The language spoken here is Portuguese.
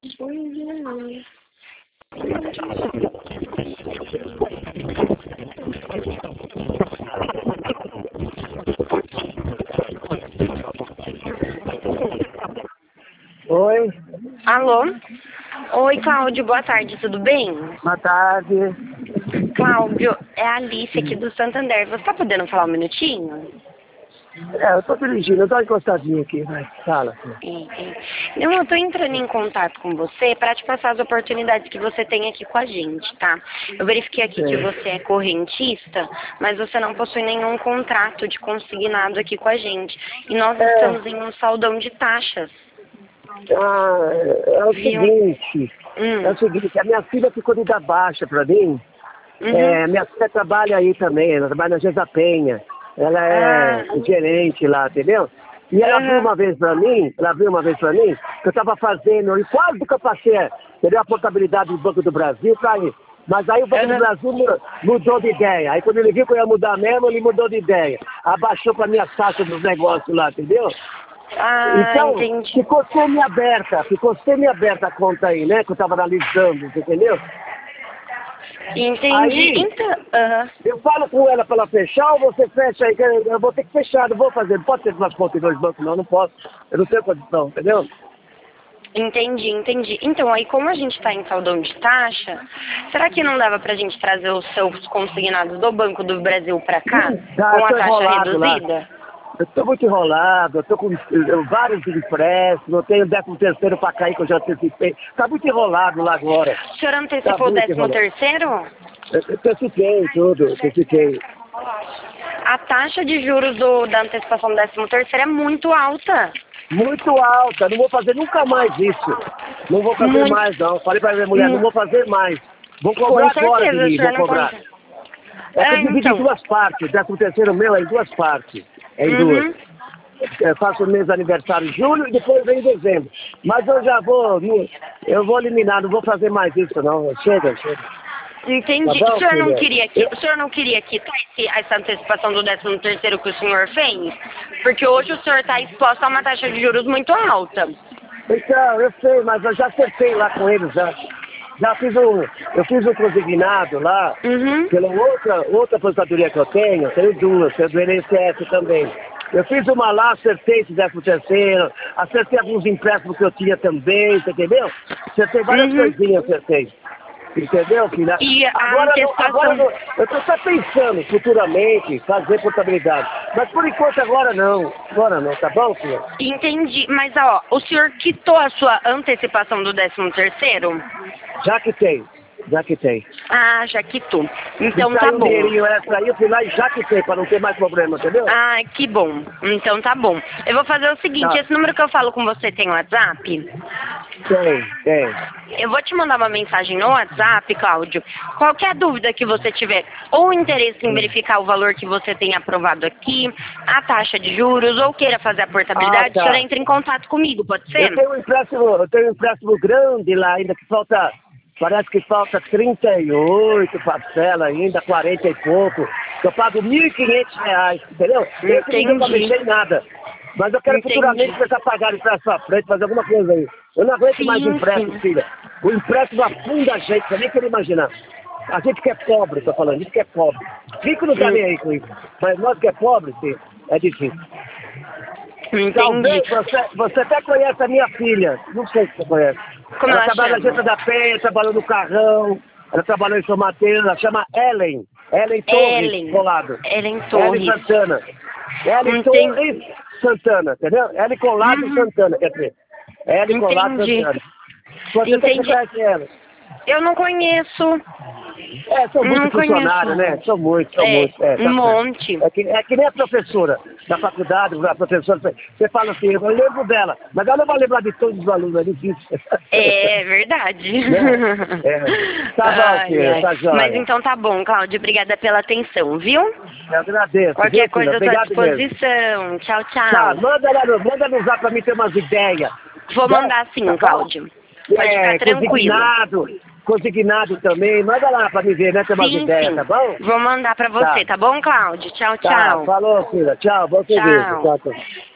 Oi. Alô? Oi, Cláudio, boa tarde, tudo bem? Boa tarde. Cláudio, é a Alice aqui do Santander. Você tá podendo falar um minutinho? Eu tô dirigindo, eu tô encostadinho aqui, vai. Fala. Não, eu tô entrando em contato com você para te passar as oportunidades que você tem aqui com a gente, tá? Eu verifiquei aqui que você é correntista, mas você não possui nenhum contrato de consignado aqui com a gente. E nós estamos em um saldão de taxas. É o seguinte, a minha filha ficou de dar baixa pra mim. Minha filha trabalha aí também, ela trabalha na Gesa Penha. Ela é gerente lá, entendeu? E ela viu uma vez pra mim, que eu tava fazendo, e quase que eu passei, entendeu? A portabilidade do Banco do Brasil pra ir. Mas aí o Banco do Brasil mudou de ideia. Aí quando ele viu que eu ia mudar mesmo, ele mudou de ideia. Abaixou pra minha taxa dos negócios lá, entendeu? Então, entendi. ficou semi-aberta a conta aí, né? Que eu tava analisando, entendeu? Entendi. Aí, Então, eu falo com ela pra ela fechar ou você fecha aí, que eu vou ter que fechar, não vou fazer, não pode ter duas contas em dois bancos não posso, eu não tenho condição, entendeu? Entendi. Então, aí como a gente está em saldão de taxa, será que não dava pra gente trazer os seus consignados do Banco do Brasil pra cá, com a taxa reduzida? Lá. Eu tô muito enrolado, eu tô com vários empréstimos, eu tenho 13º pra cair que eu já antecipei, tá muito enrolado lá agora. O senhor antecipou o 13º? Eu antecipei. A taxa de juros da antecipação do 13º é muito alta. Muito alta, não vou fazer nunca mais isso. Não vou fazer mais não. Falei pra minha mulher, não vou fazer mais. Vou cobrar agora de mim, vou cobrar. É que eu divido em duas partes, o 13º meu é em duas partes. É em duas. Eu faço o mês de aniversário em julho e depois vem em dezembro. Mas eu já vou eliminar, não vou fazer mais isso não. Chega. Entendi. Tá bom, o senhor não queria quitar essa antecipação do 13º que o senhor fez? Porque hoje o senhor está exposto a uma taxa de juros muito alta. Então, eu sei, mas eu já acertei lá com eles já. Eu fiz um consignado lá, pela outra aposentadoria que eu tenho duas, tenho do INSS também. Eu fiz uma lá, acertei esse 13º, acertei alguns empréstimos que eu tinha também, você entendeu? Acertei várias coisinhas, acertei. Entendeu, filha? E agora eu tô só pensando futuramente fazer portabilidade. Mas por enquanto agora não, tá bom, filha? Entendi, mas ó, o senhor quitou a sua antecipação do 13º? Já quitei. Ah, já quitou. Então tá bom. Eu fui lá e já quitei, pra não ter mais problema, entendeu? Ah, que bom. Então tá bom. Eu vou fazer o seguinte, esse número que eu falo com você tem WhatsApp? Tem. Eu vou te mandar uma mensagem no WhatsApp, Cláudio. Qualquer dúvida que você tiver, ou interesse em verificar o valor que você tem aprovado aqui, a taxa de juros, ou queira fazer a portabilidade, o senhor entra em contato comigo, pode ser? Eu tenho um empréstimo grande lá ainda que falta, parece que falta 38 parcelas ainda, 40 e pouco. Eu pago R$1.500, entendeu? Esse não deu pra mexer em nada. Mas eu quero futuramente começar a pagar empréstimo à frente, fazer alguma coisa aí. Eu não aguento mais empréstimo, filha. O empréstimo afunda a gente, você nem quer imaginar. A gente que é pobre, tô falando, a gente que é pobre. Rico não tá nem aí com isso. Mas nós que é pobre, sim, é difícil. Talvez você até conhece a minha filha. Não sei se você conhece. Ela trabalha na Gesa da Penha, trabalhou no Carrão, ela trabalhou em São Mateus, ela chama Ellen. Ellen Torres, colado. Ellen Torres. Ellen Santana. Ellen Torres Santana, entendeu? Ellen Colado Santana, quer dizer. Ellen Colado Santana. Você conhece ela? Eu não conheço. Sou muito funcionário, né? Sou muito. Um monte. É que nem a professora da faculdade, a professora, você fala assim, eu lembro dela, mas ela não vai lembrar de todos os alunos, é difícil. É verdade. Tá bom, filha, tá joia. Mas então tá bom, Cláudio, obrigada pela atenção, viu? Eu agradeço. Qualquer coisa eu tô à disposição. Tchau. Tá, manda no zap pra mim ter umas ideias. Vou mandar sim, Cláudio. Pode ficar tranquilo. Consignado também, manda lá pra me ver, né? Ter umas ideias, tá bom? Vou mandar pra você, tá bom, Cláudio? Tchau. Falou, filha. Tchau, bom serviço. Tchau.